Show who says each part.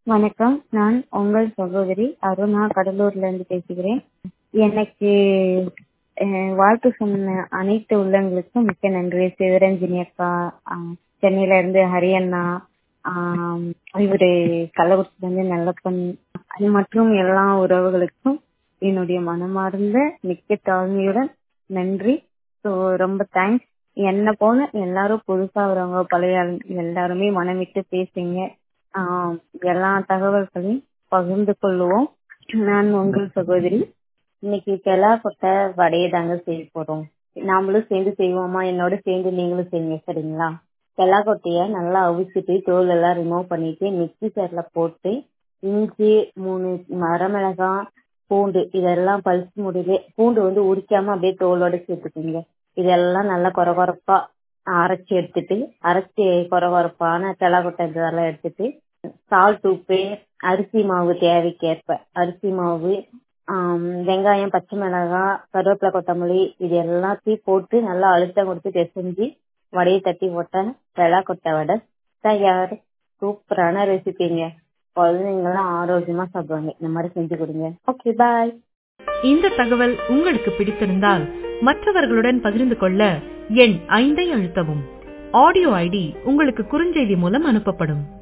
Speaker 1: வணக்கம். நான் உங்கள் சகோதரி அருணா, கடலூர்ல இருந்து பேசுகிறேன். எனக்கு வாழ்த்து சொன்ன அனைத்து உள்ளங்களுக்கும் மிக்க நன்றி. சிவரஞ்சினி அக்கா, சென்னையில இருந்து ஹரியண்ணா, இவரு கள்ளக்குறிச்சியில இருந்து நல்லப்பன் மற்றும் எல்லா உறவுகளுக்கும் என்னுடைய மனமார்ந்த மிக்க தாழ்மையுடன் நன்றி. ஸோ ரொம்ப தேங்க்ஸ். என்ன போல எல்லாரும் புதுசா வரவங்க, பழைய எல்லாருமே மனமிட்டு பேசுங்க. எல்லா தகவல்களையும் பகிர்ந்து கொள்ளுவோம். நான் உங்கள் சகோதரி. இன்னைக்கு கொட்டை வடையை தாங்க செய்ய போறோம். நாமளும் சேர்ந்து செய்வோமா? என்னோட சேர்ந்து நீங்களும் செய்யுங்க, சரிங்களா? கொட்டையை நல்லா அவிச்சிட்டு தோல் எல்லாம் ரிமூவ் பண்ணிட்டு மிக்ஸி ஜார்ல போட்டு இஞ்சி 3 வரமிளகாய், பூண்டு இதெல்லாம் பல்ஸ் முடிவு. பூண்டு உரிக்காம அப்படியே தோலோட சேர்த்துக்குங்க. இதெல்லாம் நல்லா கொரகொரப்பா அரைச்சி எடுத்துட்டு, கொரகொரப்பான கொட்டை இதெல்லாம் எடுத்துட்டு, சால்ட், உப்பு, அரிசி மாவு தேவைக்கேற்ப அரிசி மாவு, வெங்காயம், பச்சை மிளகாய், கருவேப்பிலை, கொத்தமல்லி இது எல்லாத்தையும் போட்டு நல்லா அழுத்தம் கொடுத்து பிசைஞ்சு வடையை தட்டி போட்ட கொட்டை வடை தயார். சூப்பரான ரெசிபிங்க. குழந்தைங்களாம் ஆரோக்கியமா சாப்பிடுவாங்க. இந்த மாதிரி செஞ்சு கொடுங்க. Okay, bye.
Speaker 2: இந்த தகவல் உங்களுக்கு பிடித்திருந்தால் மற்றவர்களுடன் பகிர்ந்து கொள்ள எண் 5 அழுத்தவும். ஆடியோ ஐடி உங்களுக்கு குறுஞ்செய்தி மூலம் அனுப்பப்படும்.